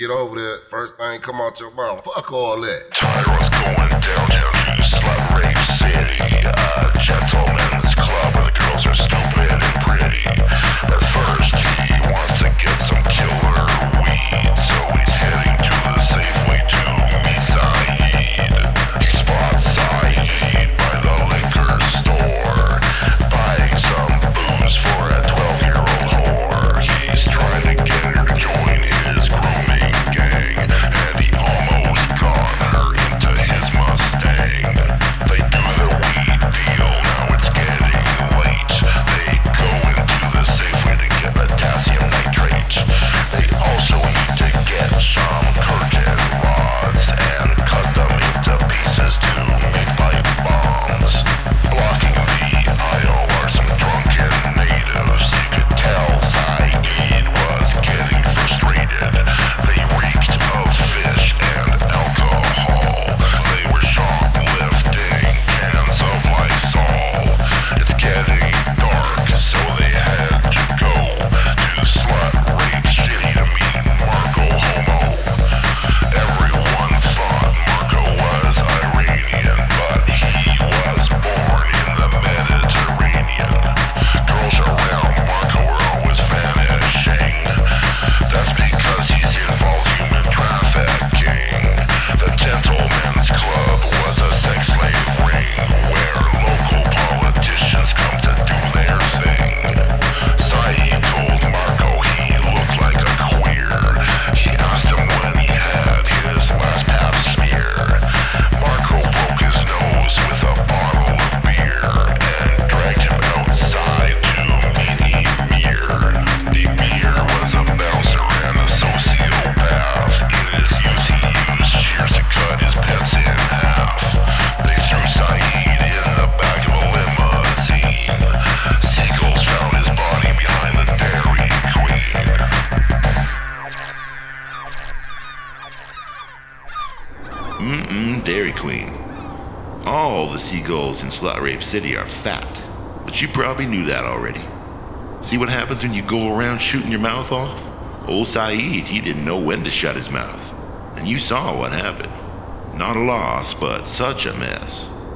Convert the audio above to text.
get over there, first thing come out your mouth. Fuck all that. Tyra's going downtown to Slut Rape City, a gentleman's club where the girls are stupid and pretty. But first he wants to get some killer weed, so he's heading to the Safeway to meet Saeed. He spots Saeed by the liquor store, buying some booze for a 12-year-old whore. He's trying to get her to join his grooming gang, and he almost got her into his Mustang. They do the weed deal, now it's getting late. They go into the Safeway to get potassium nitrate. They also need to get some curtain rods and cut them into pieces to make pipe bombs. Blocking the aisle are some drunken natives. You could tell Saeed was getting frustrated. They reeked of fish and alcohol. They were shoplifting cans of Lysol. It's getting dark, so they had to go to Slut Rape City to meet Marco Homo. Everyone thought Marco was Iranian, but he was born in the Mediterranean. Girls around Marco were always vanishing. That's because he's involved human trafficking. The Gentleman's Club was a sex slave ring where local politicians come to do their thing. Saeed told Marco he looked like a queer. He asked him when he had his last pap smear. Marco broke his nose with a bottle of beer and dragged him outside to meet Emir. Emir was a bouncer and a sociopath. In his youth he used shears to cut his pets in half. They threw Saeed in the back of a limousine. Seagulls found his body behind the Dairy Queen. Dairy Queen. All the seagulls in Slut Rape City are fat, but you probably knew that already. See what happens when you go around shooting your mouth off? Old Saeed, he didn't know when to shut his mouth. And you saw what happened. Not a loss, but such a mess.